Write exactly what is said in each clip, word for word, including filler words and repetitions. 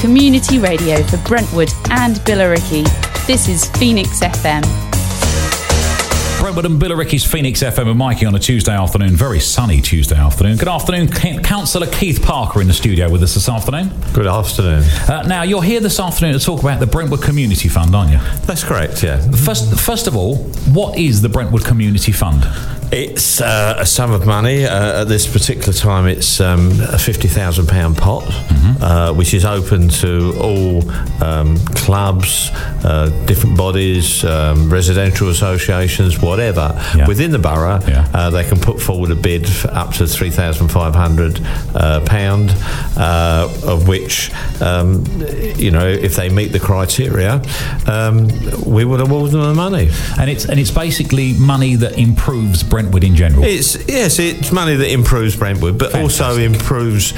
community radio for Brentwood and Billericay. This is Phoenix F M. Brentwood and Billericay's Phoenix F M and Mikey on a Tuesday afternoon, very sunny Tuesday afternoon. Good afternoon, Councillor Keith Parker in the studio with us this afternoon. Good afternoon. Uh, now, you're here this afternoon to talk about the Brentwood Community Fund, aren't you? That's correct, yeah. First, first of all, what is the Brentwood Community Fund? It's uh, a sum of money. Uh, at this particular time, it's um, a fifty thousand pounds pot, mm-hmm. uh, which is open to all um, clubs, uh, different bodies, um, residential associations, whatever. Yeah. Within the borough, yeah. uh, they can put forward a bid for up to three thousand five hundred pounds, uh, of which, um, you know, if they meet the criteria, um, we will award them the money. And it's, and it's basically money that improves Brentwood Brentwood in general. It's yes, it's money that improves Brentwood, but Fantastic. also improves,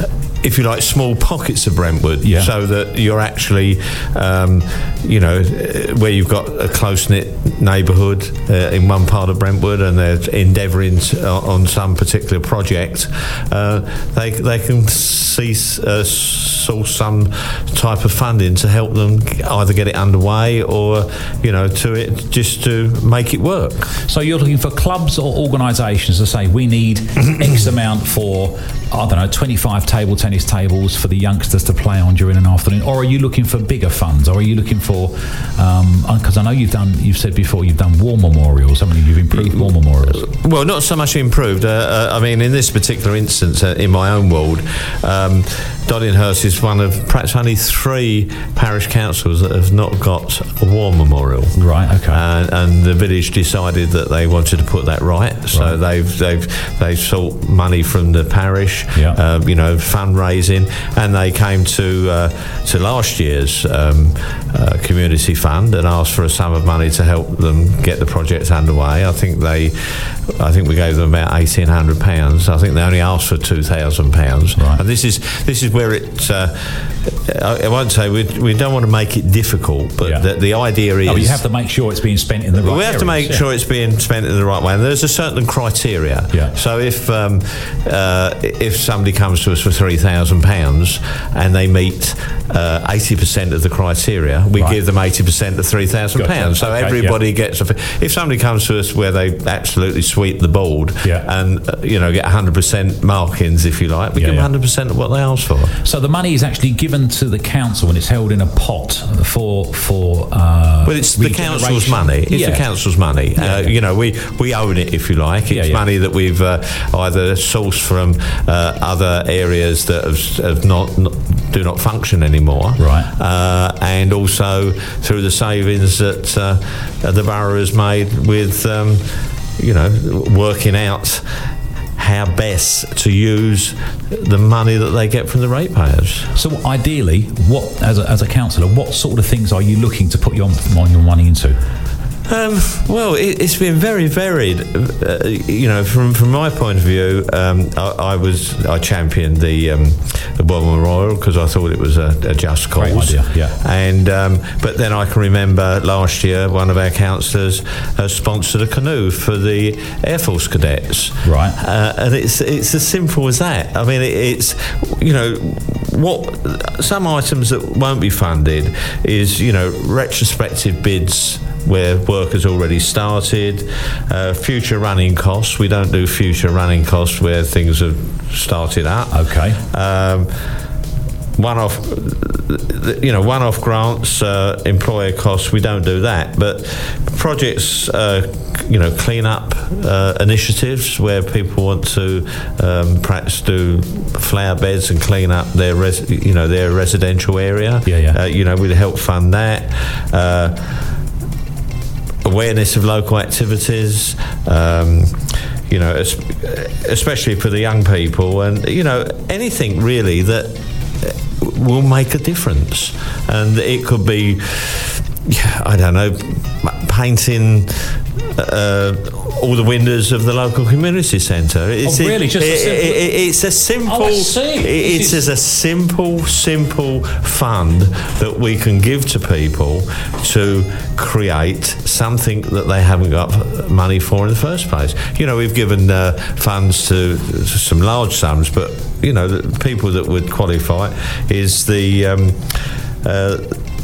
if you like, small pockets of Brentwood, yeah. so that you're actually, um, you know, where you've got a close-knit neighbourhood uh, in one part of Brentwood, and they're endeavouring to, uh, on some particular project, uh, they they can see uh, source some type of funding to help them either get it underway or, you know, to it just to make it work. So you're looking for clubs or organisations to say we need X amount for, I don't know, twenty-five table tennis tables for the youngsters to play on during an afternoon, or are you looking for bigger funds, or are you looking for, because um, I know you've done, you've said before, you've done war memorials. I mean, you've improved war memorials. Well, not so much improved. Uh, uh, I mean, in this particular instance, uh, in my own world, um, Doddinghurst is one of perhaps only three parish councils that have not got a war memorial. Right. Okay. And, and the village decided that they wanted to put that right, so right. they've they've they've sought money from the parish, yeah. um, you know, fundraising, and they came to uh, to last year's um, uh, community fund and asked for a sum of money to help them get the project underway. I think they, I think we gave them about eighteen hundred pounds. I think they only asked for two thousand pounds. Right. And this is this is where it. Uh, I, I won't say we we don't want to make it difficult, but yeah. the, the idea is. Oh, you have to make sure it's being spent in the right. We have areas, to make yeah. sure it's being spent in the right way, and there's a certain criteria. Yeah. So if um, uh, if somebody comes to us for three thousand pounds and they meet uh, eighty percent of the criteria, we right. give them eighty percent of three thousand gotcha. pounds. So okay, everybody yeah. gets. A, if somebody comes to us where they absolutely sweep the board yeah. and uh, you know get one hundred percent markings, if you like, we yeah, give them yeah. one hundred percent of what they asked for. So the money is actually given to the council and it's held in a pot for for. Uh, well, it's the council's money. It's yeah. the council's money. Yeah. Uh, you know, we we own it, if you like. It's yeah, yeah. money that we've uh, either sourced from uh, other areas that have, have not, not do not function anymore, right? Uh, and also through the savings that uh, the borough has made with, um, you know, working out how best to use the money that they get from the ratepayers. So ideally, what as a, as a councillor, what sort of things are you looking to put your, your money into? Um, well, it, it's been very varied. Uh, you know, from from my point of view, um, I, I was I championed the um, the War Memorial because I thought it was a, a just cause. Great idea, yeah. And um, but then I can remember last year one of our councillors uh, sponsored a canoe for the Air Force cadets. Right. Uh, and it's it's as simple as that. I mean, it, it's you know what some items that won't be funded is you know retrospective bids where work has already started, uh, future running costs. We don't do future running costs where things have started up. Okay. Um, one-off, you know, one-off grants, uh, employer costs. We don't do that. But projects, uh, you know, clean-up uh, initiatives where people want to um, perhaps do flower beds and clean up their, res- you know, their residential area. Yeah, yeah. Uh, you know, we'd help fund that. Uh, awareness of local activities, um, you know, especially for the young people, and you know, anything really that will make a difference. And it could be, I don't know, painting uh, all the windows of the local community centre. It's Oh, really? It, Just a it, simple- it, it, it's a simple. Oh, I see. it- This it's is- as a simple, simple fund that we can give to people to create something that they haven't got money for in the first place. You know, we've given uh, funds to, to some large sums, but you know, the people that would qualify is the. Um, uh,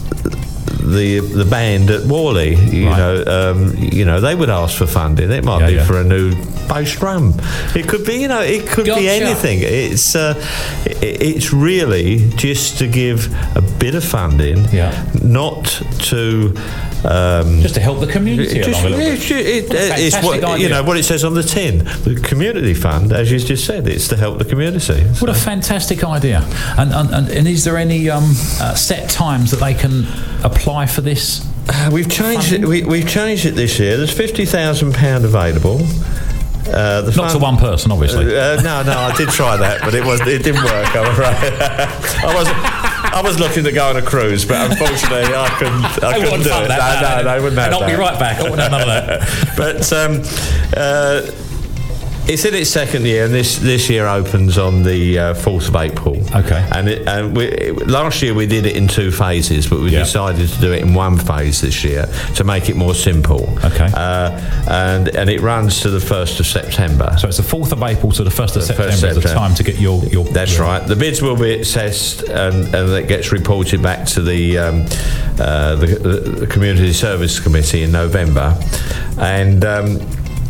the the band at Worley, you Right. know, um, you know, they would ask for funding. It might Yeah, be yeah. for a new bass drum. It could be, you know, it could Gotcha. be anything. It's uh, i- it's really just to give a bit of funding, Yeah. not to. Um, Just to help the community just- along a little yeah, bit. it- What a it's what fantastic you idea. know what it says on the tin. The community fund, as you just said, it's to help the community. What a fantastic idea! And and, and, and is there any um, uh, set times that they can apply for this? Uh, we've changed it. Funding? We, we've changed it this year. There's fifty thousand pound available. Uh, the Not to fund- one person, obviously. Uh, no, no, I did try that, but it was it didn't work. I'm afraid. I was I was looking to go on a cruise, but unfortunately I couldn't. I They couldn't wouldn't do fund it. that, no, no, no, they wouldn't have And I'll that. be right back. I wouldn't have none of that. But um, uh, it's in its second year, and this, this year opens on the uh, fourth of April. Okay. And, it, and we, it, last year we did it in two phases, but we Yeah. decided to do it in one phase this year to make it more simple. Okay. Uh, and and it runs to the first of September. So it's the fourth of April to the first of The September. first Is the September. time to get your your. That's your- right. The bids will be assessed, and, and it gets reported back to the, um, uh, the the Community Service Committee in November, and. Um,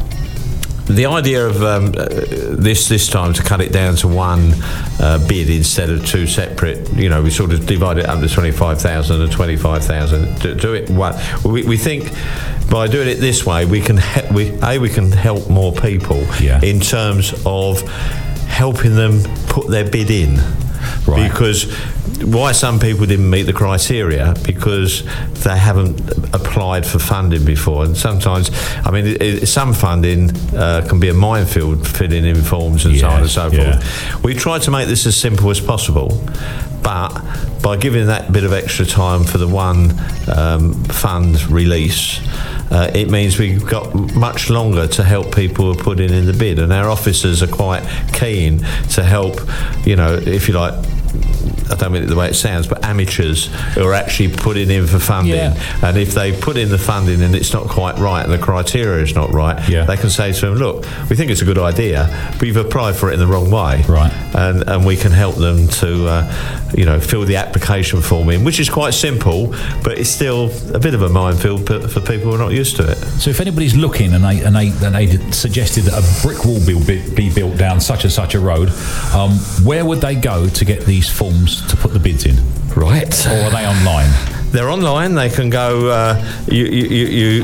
The idea of um, uh, this this time to cut it down to one uh, bid instead of two separate, you know, we sort of divide it up to twenty-five thousand and twenty-five thousand. Do, do it one. We, we think by doing it this way, we can he- we a we can help more people Yeah. in terms of helping them put their bid in. Right. Because why some people didn't meet the criteria, because they haven't applied for funding before, and sometimes, I mean, it, it, some funding uh, can be a minefield, filling in forms and so on and Yes, so yeah. forth. We tried to make this as simple as possible, but by giving that bit of extra time for the one um, fund release, uh, it means we've got much longer to help people who are putting in the bid, and our officers are quite keen to help, you know, if you like, I don't mean it the way it sounds, but amateurs who are actually putting in for funding. Yeah. And if they put in the funding and it's not quite right and the criteria is not right, Yeah. they can say to them, look, we think it's a good idea, but you've applied for it in the wrong way. Right. And and we can help them to, uh, you know, fill the application form in, which is quite simple, but it's still a bit of a minefield for, for people who are not used to it. So if anybody's looking and they and they, and they suggested that a brick wall be, be built down such and such a road, um, where would they go to get these forms to put the bids in? Right. Or are they online? They're online. They can go. Uh, you, you, you, you,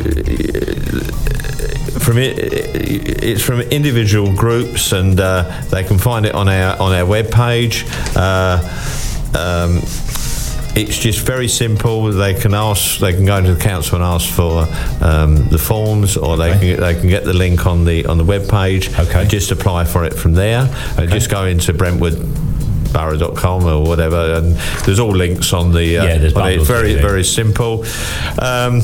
from it, it's from individual groups, and uh, they can find it on our on our web page. Uh, um, it's just very simple. They can ask. They can go into the council and ask for um, the forms, or they Okay. can get, they can get the link on the on the web page. Okay. And just apply for it from there. And just go into Brentwood borough dot com or whatever, and there's all links on the uh, Yeah, there's on it. bundles, very yeah. very simple. Um,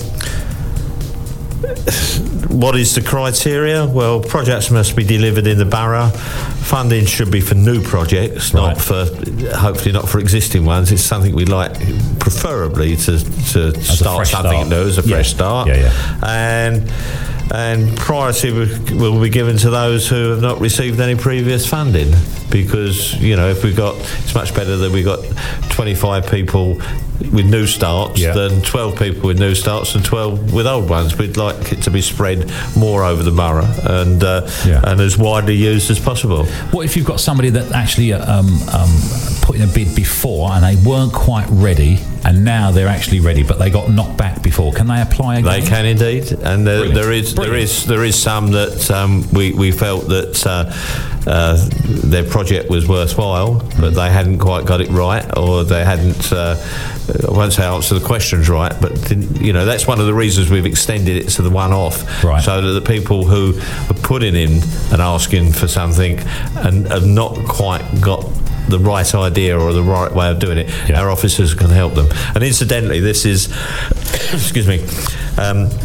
what is the criteria? Well, projects must be delivered in the borough. Funding should be for new projects, Right. not for, hopefully not for existing ones. It's something we'd like, preferably, to, to start fresh something start. new as a Yeah. fresh start. Yeah, yeah. And and priority will will be given to those who have not received any previous funding, because, you know, if we've got, it's much better that we've got twenty-five people with new starts Yeah. than twelve people with new starts and twelve with old ones. We'd like it to be spread more over the borough and uh, Yeah. and as widely used as possible. What if you've got somebody that actually um, um, put in a bid before and they weren't quite ready, and now they're actually ready, but they got knocked back before? Can they apply again? They can indeed, and there, Brilliant. there is there Brilliant. is there is some that um, we we felt that uh, uh, their project was worthwhile, but they hadn't quite got it right, or they hadn't. Uh, I won't say answered the questions right, but didn't, you know, that's one of the reasons we've extended it to the one-off, Right. so that the people who are putting in and asking for something and have not quite got the right idea or the right way of doing it, Yeah. our officers can help them. And incidentally, this is, excuse me, um,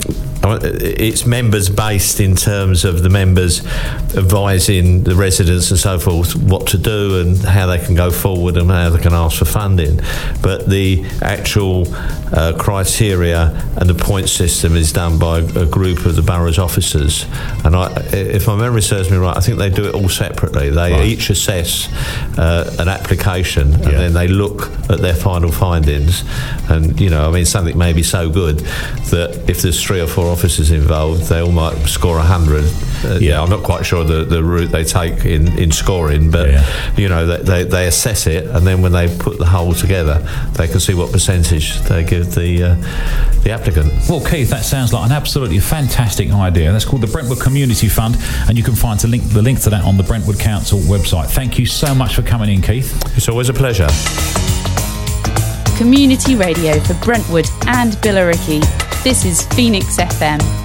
it's members based in terms of the members advising the residents and so forth what to do and how they can go forward and how they can ask for funding. But the actual uh, criteria and the point system is done by a group of the borough's officers. And I, if my memory serves me right, I think they do it all separately. They right. each assess uh, an application and yeah. then they look at their final findings. And, you know, I mean, something may be so good that if there's three or four officers involved, they all might score one hundred. Uh, yeah, I'm not quite sure the, the route they take in, in scoring, but, yeah. you know, they, they assess it, and then when they put the whole together, they can see what percentage they give the uh, the applicant. Well, Keith, that sounds like an absolutely fantastic idea. That's called the Brentwood Community Fund, and you can find the link, the link to that on the Brentwood Council website. Thank you so much for coming in, Keith. It's always a pleasure. Community radio for Brentwood and Billericay. This is Phoenix F M.